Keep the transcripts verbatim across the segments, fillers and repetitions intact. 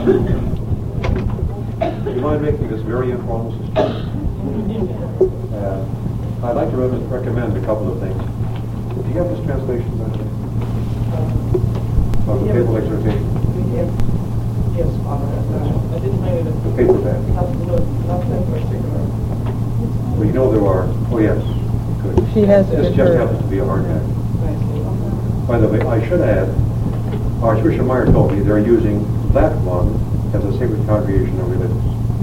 Do you mind making this very informal, sister? Uh, I'd like to re- recommend a couple of things. Do you have this translation, by the way? Of the papal exhortation? Yes, yes, Father. Uh, I didn't have it. The paperback. Not, no, not that particular. Well, you know there are. Oh, yes. Good. She has it This in just her. happens to be a hardback. I see. By the way, I should add, Archbishop Meyer told me they're using that one as a Sacred Congregation of Religious.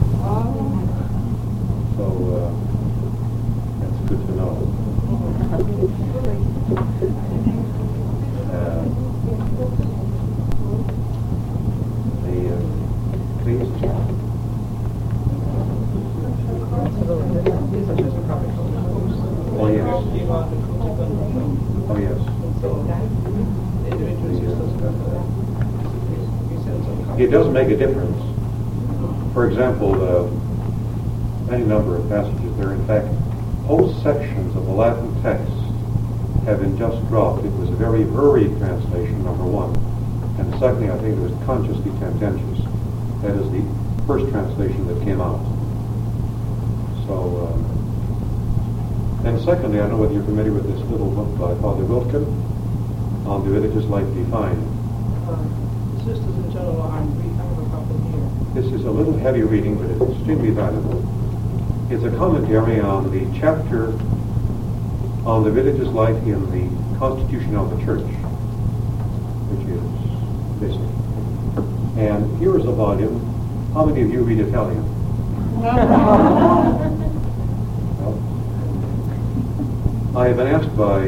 So uh, that's good to know. Uh, the uh, please. Oh yes. Oh yes. It does make a difference. For example, uh, any number of passages there. In fact, whole sections of the Latin text have been just dropped. It was a very hurried translation, number one. And secondly, I think it was consciously tendentious. That is the first translation that came out. So, uh, and secondly, I don't know whether you're familiar with this little book by Father Wiltken on the religious life defined. Uh, sisters in general, I'm reading. I have a copy here. This is a little heavy reading, but it's extremely valuable. It's a commentary on the chapter on the religious life in the Constitution of the Church, which is this. And here is a volume. How many of you read Italian? Well, I have been asked by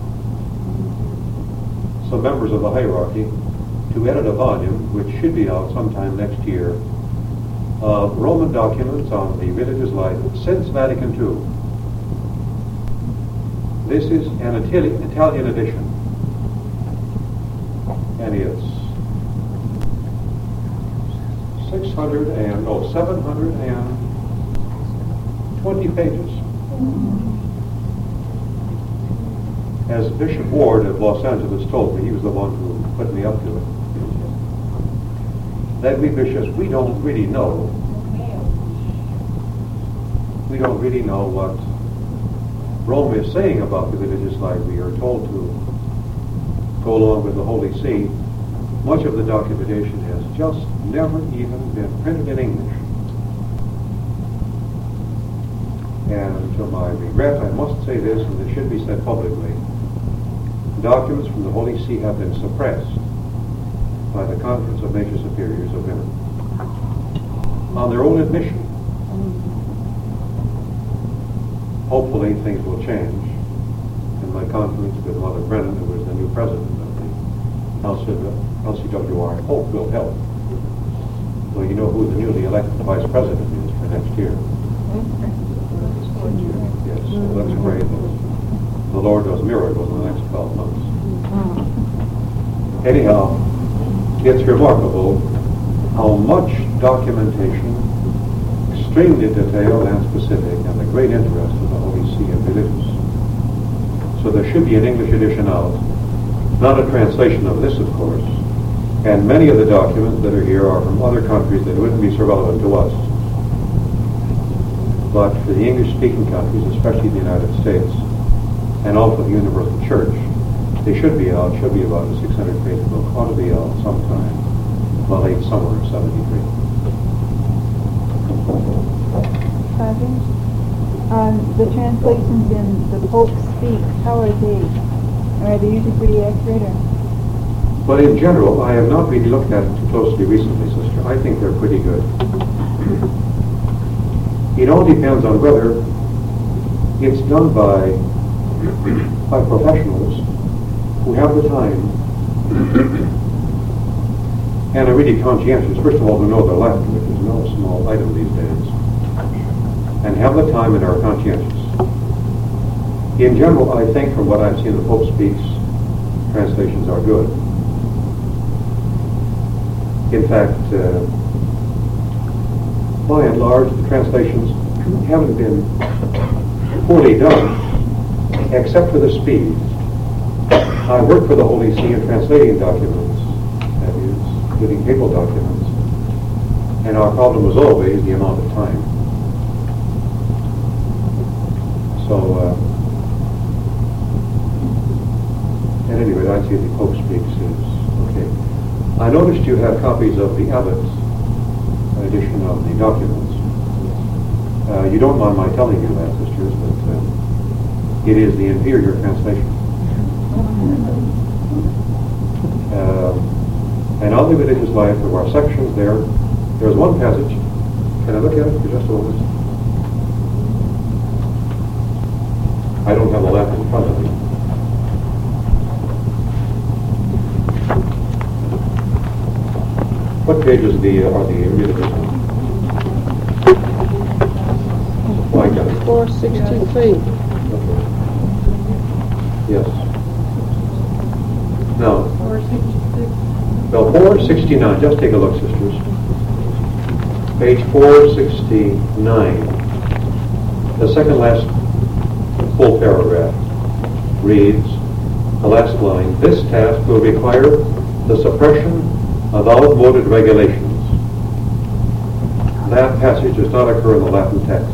some members of the hierarchy to edit a volume, which should be out sometime next year, of Roman documents on the religious life since Vatican Two. This is an Itali- Italian edition, and it's six hundred and oh, seven hundred twenty pages. As Bishop Ward of Los Angeles told me, he was the one who put me up to it, that we bishops, we don't really know. We don't really know what Rome is saying about the religious life. We are told to go along with the Holy See. Much of the documentation has just never even been printed in English. And to my regret, I must say this, and it should be said publicly. Documents from the Holy See have been suppressed by the Conference of Major Superiors of Women on their own admission. Hopefully things will change, and my conference with Mother Brennan, who is the new president of the L C W R, I hope will help. Well, you know who the newly elected vice president is for next year. Yes, so let's pray that the Lord does miracles in the next twelve months. Anyhow, it's remarkable how much documentation, extremely detailed and specific, and the great interest of the Holy See and religious. So there should be an English edition out, not a translation of this, of course, and many of the documents that are here are from other countries that wouldn't be so relevant to us. But for the English-speaking countries, especially the United States, and also the Universal Church, they should be out, should be about a six hundred page book, ought to be out sometime, well, late summer of seventy-three. Father, um, the translations in the Pope Speaks, how are they? Are they usually pretty accurate? Or? But in general, I have not really looked at it too closely recently, sister. I think they're pretty good. It all depends on whether it's done by, by professionals who have the time and are really conscientious. First of all, who know their Latin, which is no small item these days, and have the time and are conscientious. In general, I think from what I've seen, the Pope Speaks translations are good. In fact, uh, by and large, the translations haven't been poorly done, except for the speed. I work for the Holy See in translating documents, that is, including papal documents, And our problem was always the amount of time. So, uh, at any rate, I'd say the Pope Speaks is okay. I noticed you have copies of the Abbott's edition of the documents. Uh, you don't mind my telling you that, sisters, but uh, it is the inferior translation. Uh, and on the religious life, there are sections there. There's one passage. Can I look at it for just a moment? I don't have a Latin in front of me. What pages the, uh, are the religious ones? Oh, I got it. four sixty-three. Okay. Yes. No. four sixty-six. Well, four sixty-nine. Just take a look, sisters. Page four sixty-nine. The second last full paragraph reads, the last line, this task will require the suppression of outmoded regulations. That passage does not occur in the Latin text.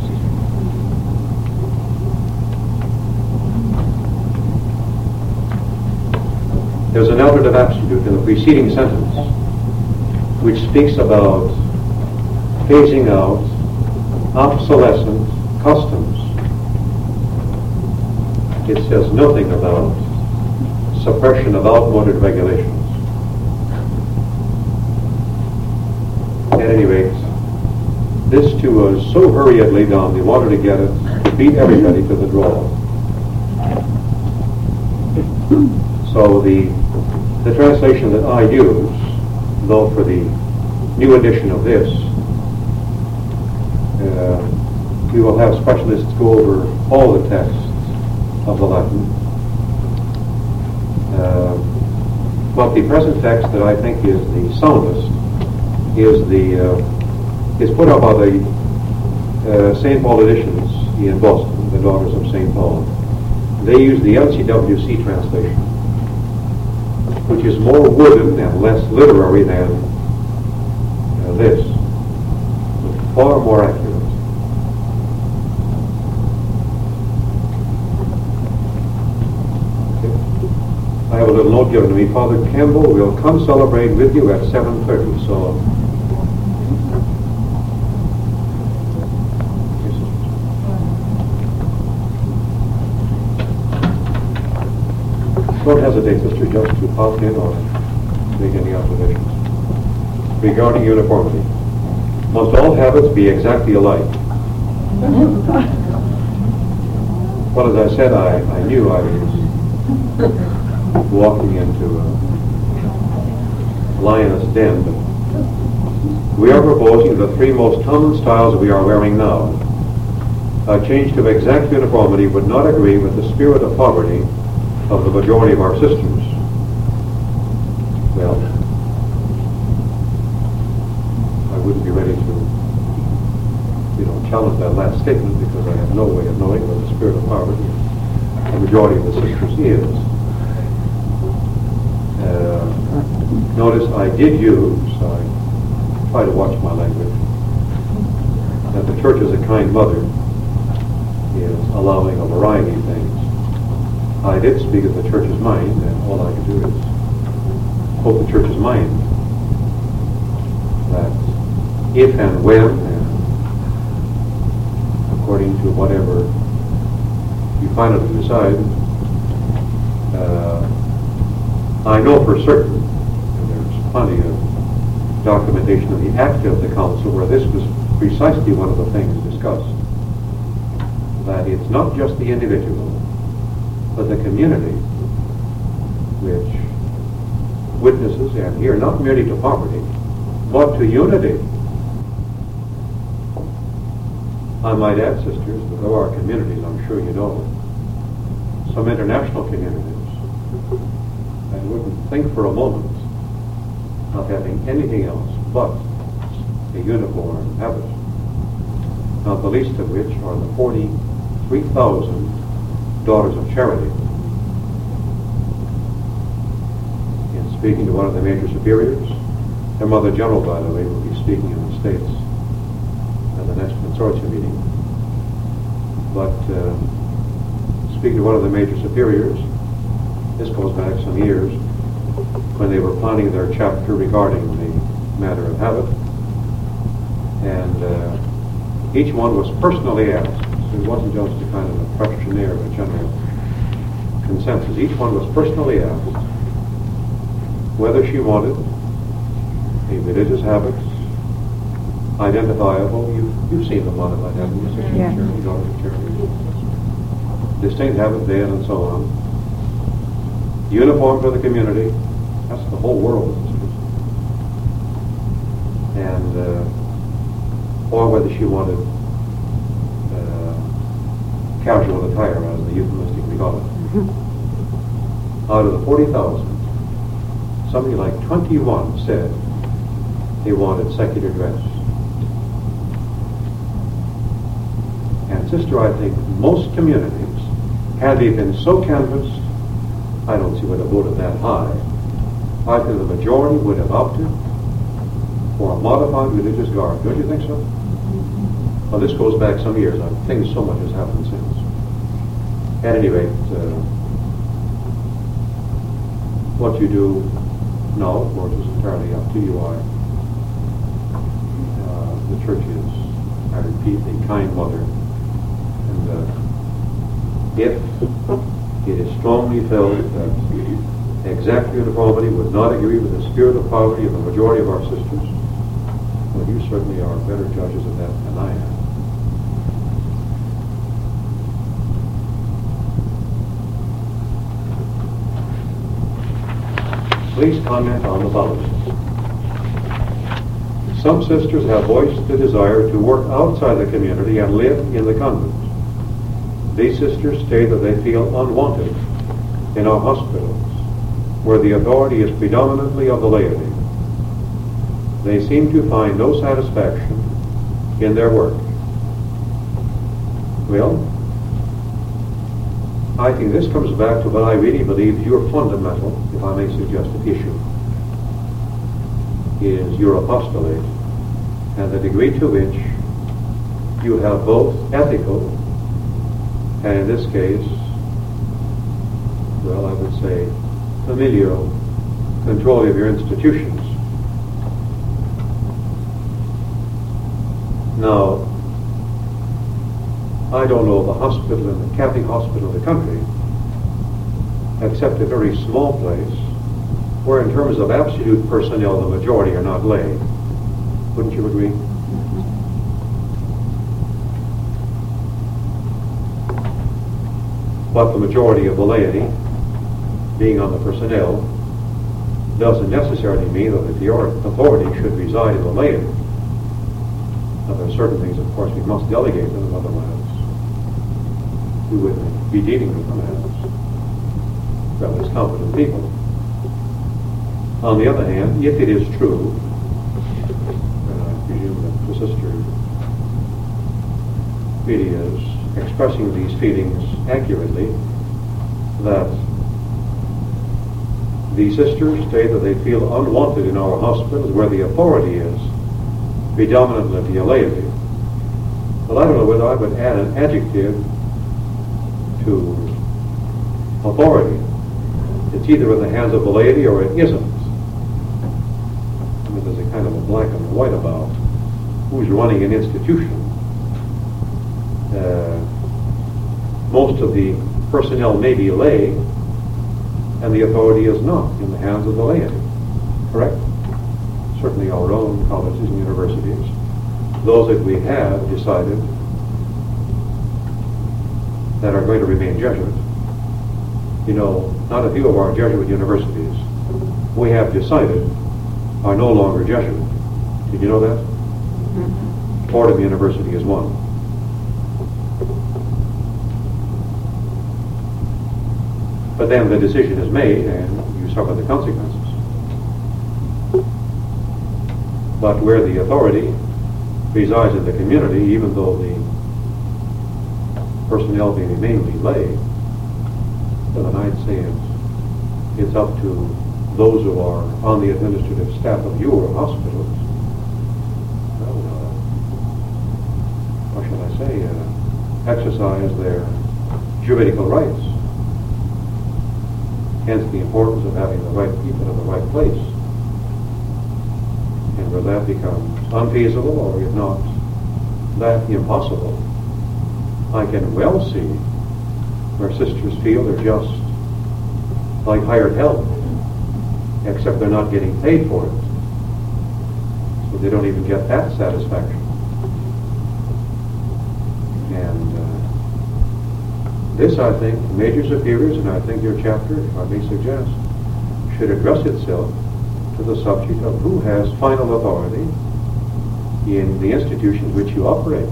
There's an alternative absolute in the preceding sentence which speaks about phasing out obsolescent customs. It says nothing about suppression of outmoded regulations. At any rate, this too was so hurriedly done, they wanted to get it, to beat everybody to the draw. So the, the translation that I use, though for the new edition of this, uh, we will have specialists go over all the texts of the Latin. Uh, but the present text that I think is the soundest is the uh, is put up by the uh, Saint Paul editions in Boston, the Daughters of Saint Paul. They use the L C W C translation, which is more wooden and less literary than uh, this, but far more accurate. I have a little note given to me. Father Campbell will come celebrate with you at seven thirty. So, don't hesitate, sister, just to pop in or make any observations. Regarding uniformity, must all habits be exactly alike? Well, as I said, I, I knew I was walking into a lioness den, but we are proposing the three most common styles we are wearing now. A change to exact uniformity would not agree with the spirit of poverty of the majority of our sisters. Well, I wouldn't be ready to, you know, challenge that last statement because I have no way of knowing what the spirit of poverty of the majority of the sisters is. Uh, notice I did use, I try to watch my language, that the church is a kind mother is allowing a variety of things. I did speak of the church's mind, and all I can do is hope the church's mind that if and when, and according to whatever you finally decide, uh, I know for certain, and there's plenty of documentation of the act of the council where this was precisely one of the things discussed, that it's not just the individual, but the community which witnesses, and here not merely to poverty, but to unity. I might add, sisters, that there are communities, I'm sure you know, some international communities, I wouldn't think for a moment of having anything else but a uniform habit, not the least of which are the forty-three thousand Daughters of Charity. In speaking to one of the major superiors, Their Mother General, by the way, will be speaking in the States at the next consortium meeting. But uh, speaking to one of the major superiors, this goes back some years, when they were planning their chapter regarding the matter of habit, and uh, each one was personally asked, so it wasn't just a kind of a questionnaire of a general consensus. Each one was personally asked whether she wanted a religious habit, identifiable. You've, you've seen them on it, haven't you? Sister Yeah. Charity, daughter of Charity. Distinct habit, then, and so on. Uniform for the community. That's the whole world. And, uh, or whether she wanted uh, casual attire, as the euphemistically call it. Out of the forty thousand, something like twenty-one said they wanted secular dress. And sister, I think most communities, had they been so canvassed, I don't see what a vote of that high, I think the majority would have opted for a modified religious garb. Don't you think so? Well, this goes back some years. I think so much has happened since. At any rate, uh, what you do now, of course, is entirely up to you. I, uh, the church is, I repeat, a kind mother. And uh, if it is strongly felt that exact uniformity would not agree with the spirit of poverty of the majority of our sisters, well, you certainly are better judges of that than I am. Please comment on the following. Some sisters have voiced the desire to work outside the community and live in the convent. These sisters state that they feel unwanted in our hospitals, where the authority is predominantly of the laity. They seem to find no satisfaction in their work. Well, I think this comes back to what I really believe is your fundamental, if I may suggest an issue, is your apostolate and the degree to which you have both ethical and, in this case, well, I would say, familial control of your institutions. Now, I don't know of a hospital, in the Catholic hospital in the country, except a very small place, where in terms of absolute personnel, the majority are not lay. Wouldn't you agree? But the majority of the laity, being on the personnel, doesn't necessarily mean that the authority should reside in the laity. Now, there are certain things, of course, we must delegate them, otherwise we would be dealing with them as well as competent people. On the other hand, if it is true, and I presume that the sister really is expressing these feelings accurately, that the sisters state that they feel unwanted in our hospitals where the authority is predominantly the laity. Well, I don't know whether I would add an adjective to authority. It's either in the hands of the laity or it isn't. I mean, there's a kind of a black and white about who's running an institution. Uh, most of the personnel may be lay, and the authority is not in the hands of the laity. Correct? Certainly our own colleges and universities, those that we have decided that are going to remain Jesuit. You know, not a few of our Jesuit universities we have decided are no longer Jesuit. Did you know that? Mm-hmm. Fordham University is one. But then the decision is made and you suffer the consequences. But where the authority resides in the community, even though the personnel may be mainly lay, then I'd say it's, it's up to those who are on the administrative staff of your hospitals, well, uh, what shall I say, uh, exercise their juridical rights. Hence the importance of having the right people in the right place. And where that becomes unfeasible, or if not that impossible, I can well see where sisters feel they're just like hired help, except they're not getting paid for it. So they don't even get that satisfaction. And uh, this, I think, major superiors, and I think your chapter, if I may suggest, should address itself to the subject of who has final authority in the institutions which you operate.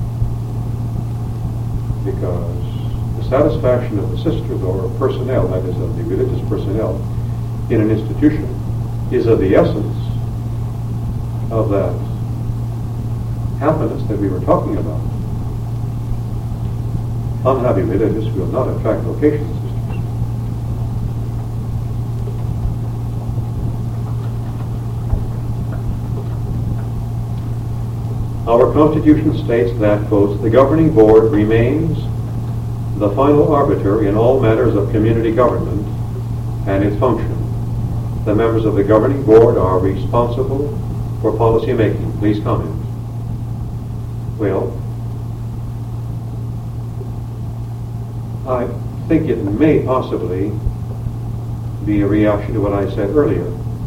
Because the satisfaction of the sisters or personnel, that is of the religious personnel in an institution, is of the essence of that happiness that we were talking about. Unhappy religious will not attract vocation, sisters. Our Constitution states that, quotes, the governing board remains the final arbiter in all matters of community government and its function. The members of the governing board are responsible for policy making. Please comment. Well, I think it may possibly be a reaction to what I said earlier.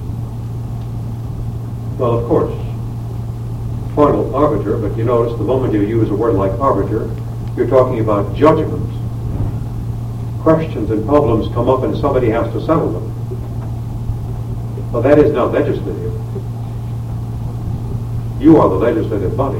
Well, of course, final arbiter, but you notice the moment you use a word like arbiter, you're talking about judgment. Questions and problems come up and somebody has to settle them. Well, that is not legislative. You are the legislative body.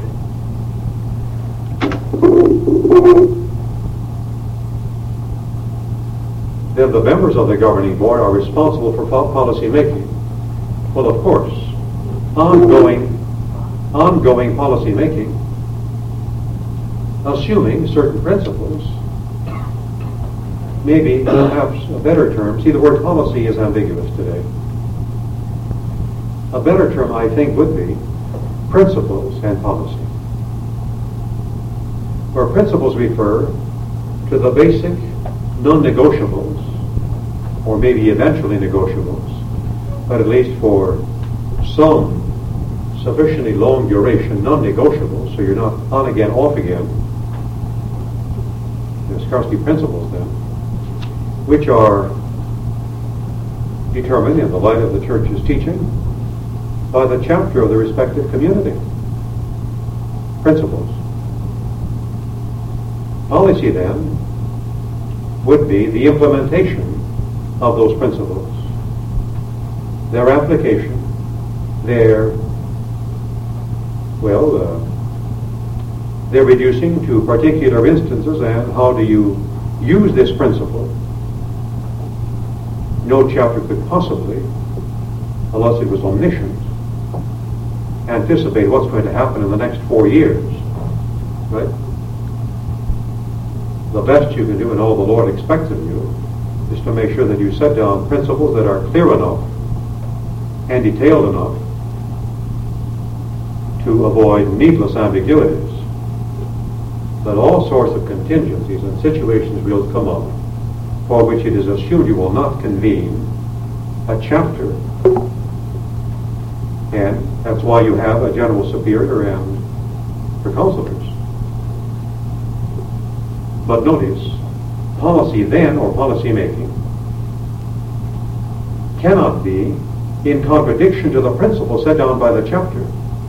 Then the members of the governing board are responsible for policy making. Well, of course, ongoing, ongoing policy making, assuming certain principles, maybe perhaps a better term. See, the word policy is ambiguous today. A better term, I think, would be principles and policy. Where principles refer to the basic non-negotiables, or maybe eventually negotiables, but at least for some sufficiently long duration non-negotiables, so you're not on again, off again. There's scarcely principles then, which are determined in the light of the church's teaching by the chapter of the respective community. Principles. Policy then would be the implementation of those principles, their application, their, well, uh, their reducing to particular instances, and how do you use this principle. No chapter could possibly, unless it was omniscient, anticipate what's going to happen in the next four years, right? The best you can do, and all the Lord expects of you, is to make sure that you set down principles that are clear enough and detailed enough to avoid needless ambiguities. That all sorts of contingencies and situations will come up for which it is assumed you will not convene a chapter, and that's why you have a general superior and for counselors. But notice, policy then, or policy making, cannot be in contradiction to the principle set down by the chapter.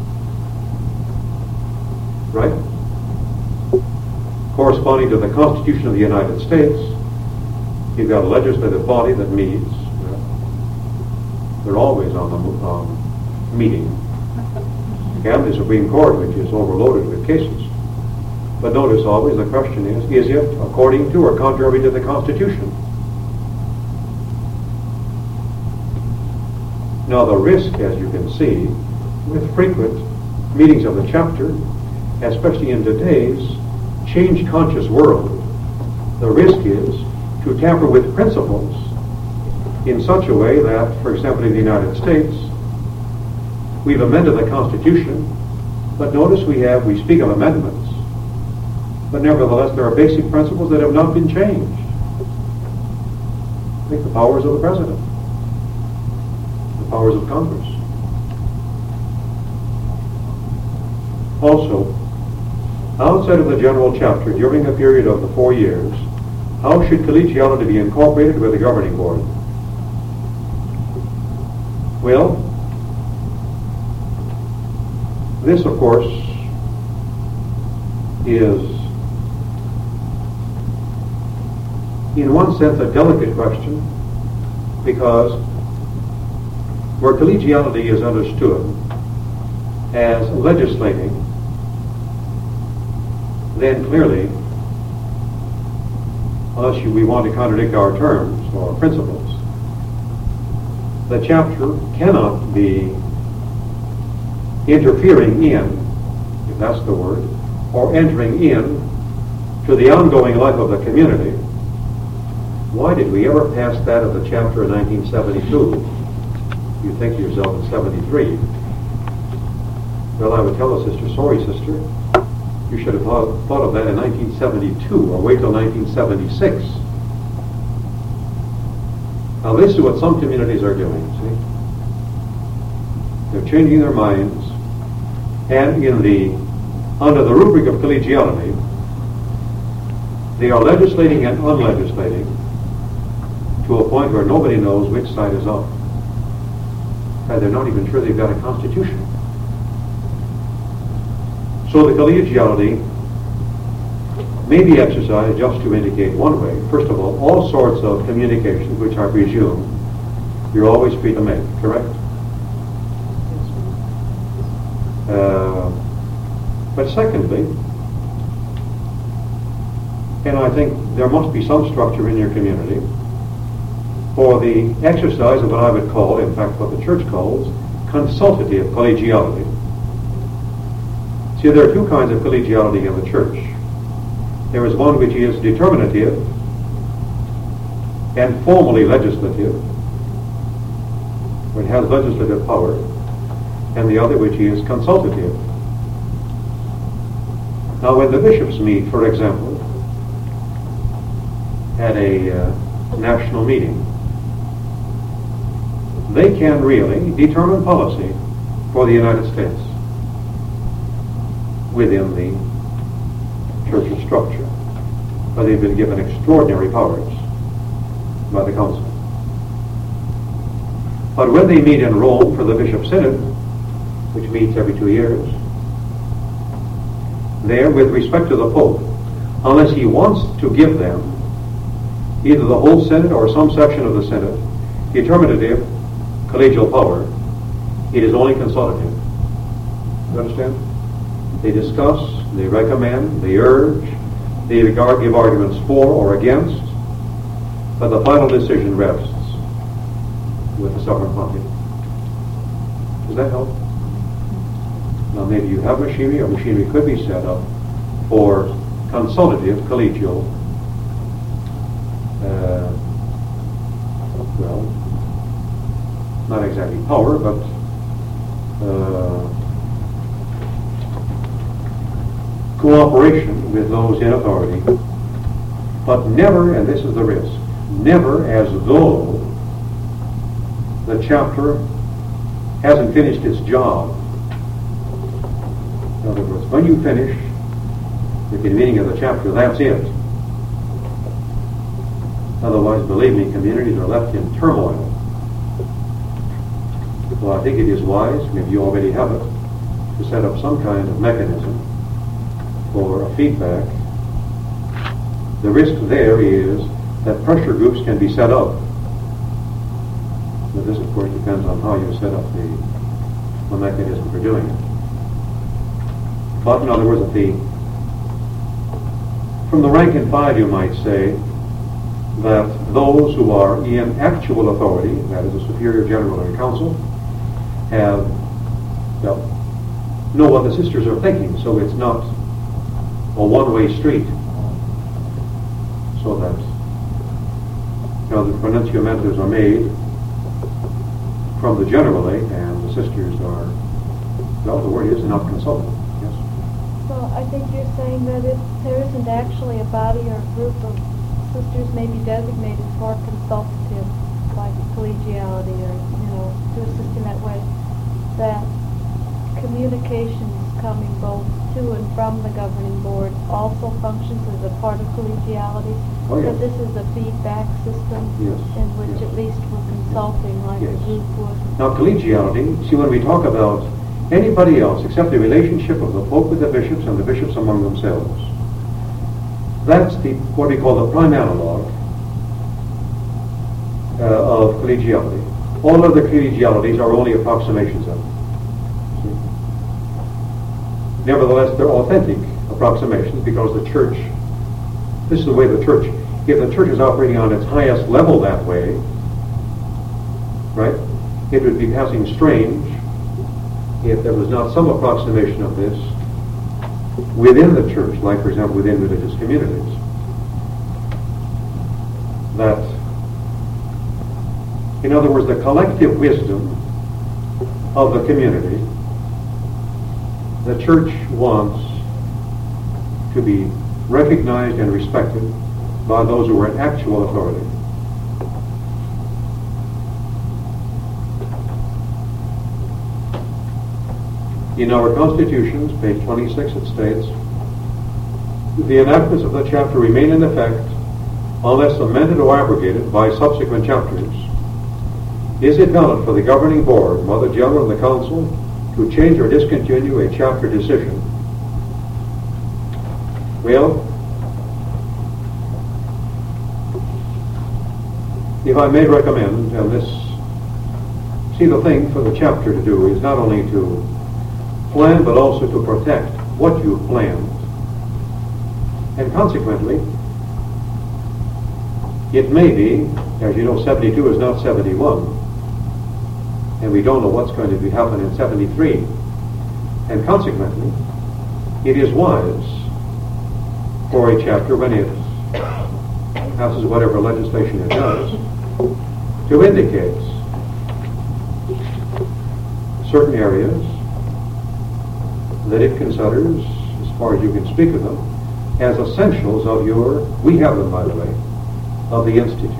Right? Corresponding to the Constitution of the United States, you've got a legislative body that meets. They're always on the um, meeting. And the Supreme Court, which is overloaded with cases. But notice always the question is, is it according to or contrary to the Constitution? Now the risk, as you can see, with frequent meetings of the chapter, especially in today's changed conscious world, the risk is to tamper with principles in such a way that, for example, in the United States, we've amended the Constitution, but notice we have, we speak of amendments, but nevertheless there are basic principles that have not been changed. Take the powers of the President, the powers of Congress. Also, outside of the general chapter, during a period of the four years, how should collegiality be incorporated with the governing board? Well, this, of course, is, in one sense, a delicate question, because where collegiality is understood as legislating, then clearly, unless you, we want to contradict our terms or our principles, the chapter cannot be interfering in, if that's the word, or entering in to the ongoing life of the community. Why did we ever pass that of the chapter in nineteen seventy-two? You think to yourself in seventy-three. Well, I would tell a sister, sorry sister, you should have thought, thought of that in nineteen seventy-two, or wait till nineteen seventy-six. Now this is what some communities are doing, see? They're changing their minds, and in the, under the rubric of collegiality, they are legislating and unlegislating to a point where nobody knows which side is up. And they're not even sure they've got a constitution. So the collegiality may be exercised just to indicate one way. First of all, all sorts of communications, which I presume you're always free to make, correct? Uh, but secondly, and I think there must be some structure in your community for the exercise of what I would call, in fact what the church calls, consultative collegiality. See, there are two kinds of collegiality in the church. There is one which is determinative and formally legislative, where it has legislative power, and the other which is consultative. Now, when the bishops meet, for example, at a uh, national meeting, they can really determine policy for the United States within the church's structure, but they've been given extraordinary powers by the council. But when they meet in Rome for the Bishop Synod, which meets every two years, there, with respect to the Pope, unless he wants to give them either the whole Synod or some section of the Synod determinative collegial power, it is only consultative. You understand? They discuss, they recommend, they urge, they regard, give arguments for or against, but the final decision rests with the Sovereign Pontiff. Does that help? Now maybe you have machinery, or machinery could be set up for consultative, collegial, uh, well, not exactly power, but uh, cooperation with those in authority, but never, and this is the risk, never as though the chapter hasn't finished its job. In other words, when you finish the convening of the chapter, that's it. Otherwise, believe me, communities are left in turmoil. So I think it is wise, maybe you already have it, to set up some kind of mechanism for a feedback. The risk there is that pressure groups can be set up. But this, of course, depends on how you set up the, the mechanism for doing it. But in other words, at the, from the rank and file, you might say that those who are in actual authority, that is the Superior General and Council, have, well, know what the sisters are thinking, so it's not a one-way street. So that Now the pronunciamentos are made from the generally, and the sisters are, well, the word is not consulted. Yes. So I think you're saying that if there isn't actually a body or a group of sisters maybe designated for consultative, like collegiality or, you know, to assist in that way, that communications coming both to and from the governing board also functions as a part of collegiality? Oh, yes. So this is a feedback system Yes. in which Yes. at least we're consulting like Yes. a group would. Now, collegiality, see, when we talk about anybody else except the relationship of the Pope with the bishops and the bishops among themselves, that's the what we call the prime analog uh, of collegiality. All other collegialities are only approximations of it. See? Nevertheless, they're authentic approximations because the church, this is the way the church, if the church is operating on its highest level that way, right, it would be passing strange if there was not some approximation of this within the church, like, for example, within religious communities. That, in other words, the collective wisdom of the community, the church wants to be recognized and respected by those who are in actual authority. In our constitutions, page twenty-six, it states, the enactments of the chapter remain in effect unless amended or abrogated by subsequent chapters. Is it valid for the governing board, Mother General, and the council to change or discontinue a chapter decision? Well, if I may recommend, and this, see, the thing for the chapter to do is not only to plan, but also to protect what you've planned. And consequently, it may be, as you know, seventy-two is not seventy-one. And we don't know what's going to be happening in seventy-three. And consequently, it is wise for a chapter, when it passes whatever legislation it does, to indicate certain areas that it considers, as far as you can speak of them, as essentials of your, we have them, by the way, of the Institute.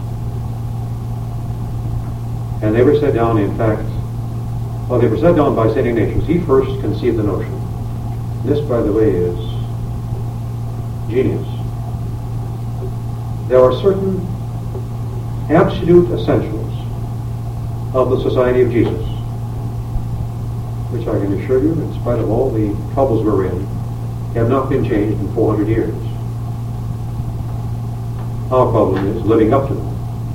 And they were set down, in fact, well, they were set down by Saint Ignatius. He first conceived the notion. This, by the way, is genius. There are certain absolute essentials of the Society of Jesus, which I can assure you, in spite of all the troubles we're in, have not been changed in four hundred years. Our problem is living up to them.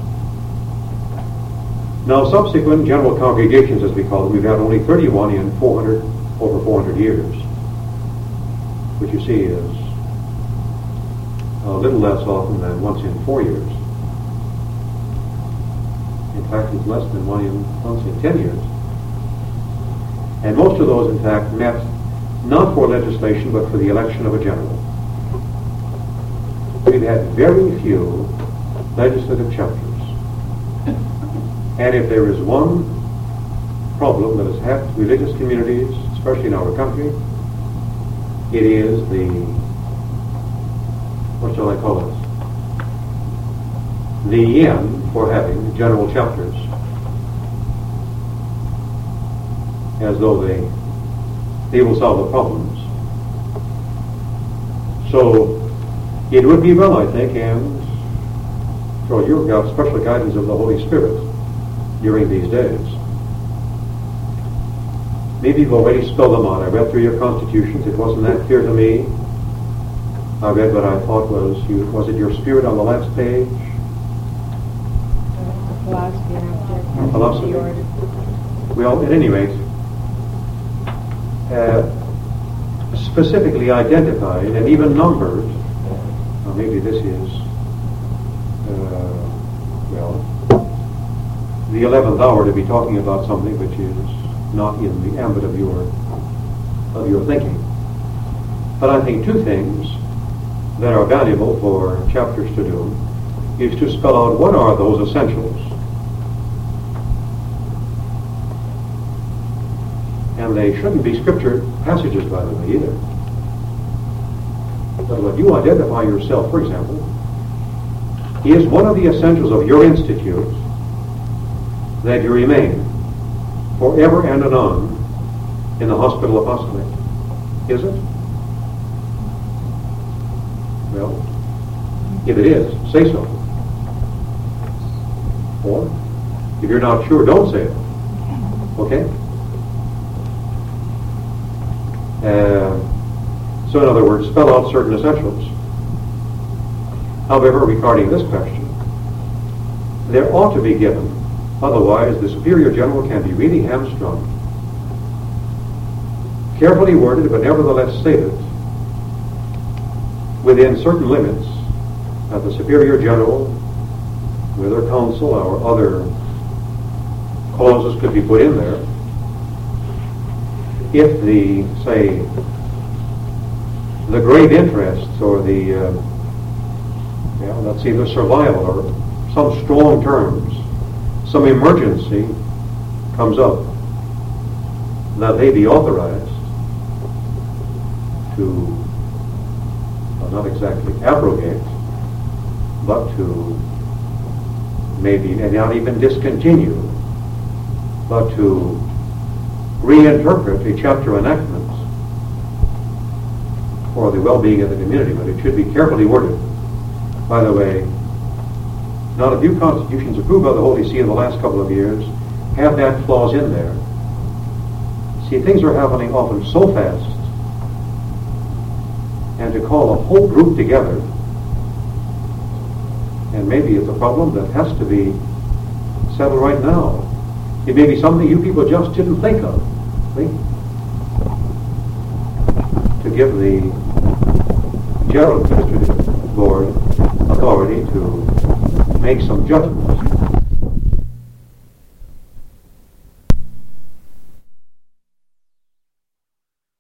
Now, subsequent general congregations, as we call them, we've had only thirty-one in four hundred, over four hundred years, which you see is a little less often than once in four years. In fact, it's less than one in once in ten years. And most of those, in fact, met not for legislation, but for the election of a general. We've had very few legislative chapters. And if there is one problem that has had religious communities, especially in our country, it is the, what shall I call it? The end for having general chapters, as though they they will solve the problems. So it would be well, I think, and so you've got special guidance of the Holy Spirit during these days. Maybe you've already spelled them out. I read through your constitutions. It wasn't that clear to me. I read what I thought was, you, was it your spirit on the last page? Philosophy after. Philosophy. Well, at any rate, uh, specifically identified and even numbered, or maybe this is, uh, well, the eleventh hour to be talking about something which is not in the ambit of your of your thinking. But I think two things that are valuable for chapters to do is to spell out what are those essentials. And they shouldn't be scripture passages, by the way, either. But what you identify yourself, for example, is one of the essentials of your institute that you remain forever and anon in the hospital apostolate. Is it? Well, if it is, say so. Or, if you're not sure, don't say it. Okay? Uh, so in other words, spell out certain essentials. However, regarding this question, there ought to be given. Otherwise, the superior general can be really hamstrung. Carefully worded, but nevertheless stated, within certain limits, that the superior general, with their counsel or other clauses could be put in there, if the, say, the grave interests or the, uh, yeah, let's see, the survival or some strong terms, some emergency comes up, that they be authorized to, well, not exactly abrogate, but to maybe, and not even discontinue, but to reinterpret a chapter enactment for the well-being of the community, but it should be carefully worded. By the way, not a few constitutions approved by the Holy See in the last couple of years have that clause in there. See, things are happening often so fast, and to call a whole group together, and maybe it's a problem that has to be settled right now. It may be something you people just didn't think of. See? To give the General Administrative Board authority to make some judgments